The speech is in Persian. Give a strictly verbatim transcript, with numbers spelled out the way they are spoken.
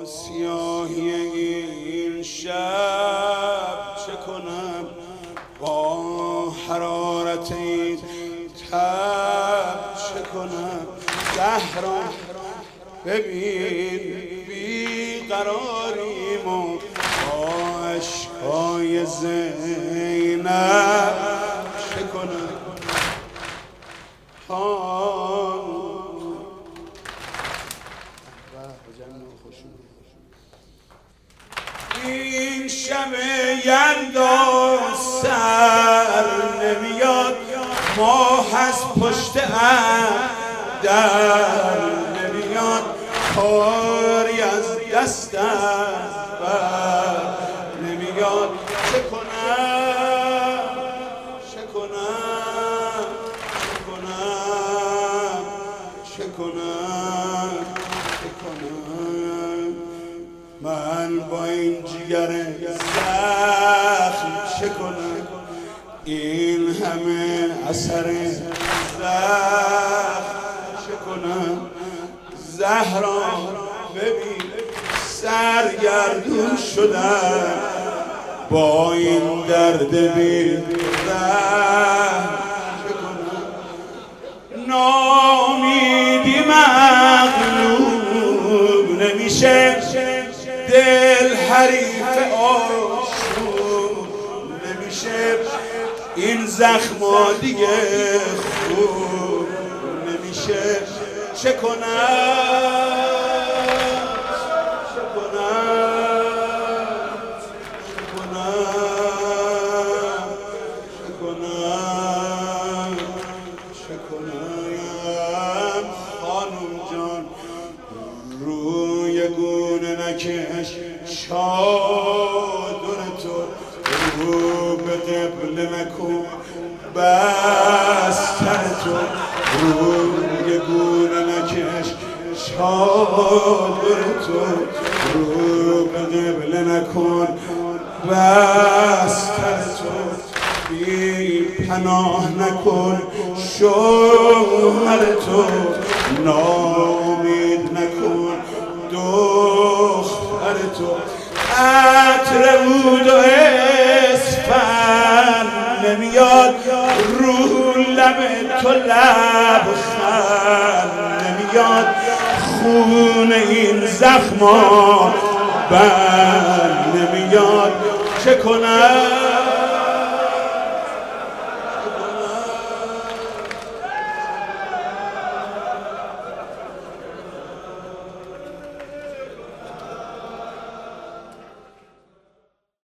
سیاهی این شب چه کنم، با حرارت این تب چه کنم. زهرا ببین بیقراریم و با اشکای زینب چه کنم. این شب یلدا سر نمیاد، ماه از پشت ابر در نمیاد، کاری از دست بر نمیاد. چه کنم چه کنم چه کنم چه کنم چه کنم. من با این جگر زخم چه کنم، این همه اثر زخم چه کنم. زهرا ببین سرگردون شدم با این درد بی رحم چه کنم. ناامیدی مغلوب نمیشه، دل حریف آشوب نمیشه، این زخما دیگه خوب نمیشه. چه کنم چه کنم چه کنم چه کنم چه کنم. خانم جان روی گونه نکش چادر تو، رو به قبله نکن بستر تو، روی گونه نکش چادر تو، رو به قبله نکن بستر تو. بی پناه نکن شوهر تو، ناامید نکن دختر تو. عطر عود و اسفند نمیاد، رو لب تو لبخند نمیاد، خون این زخما بند نمیاد. چه کنم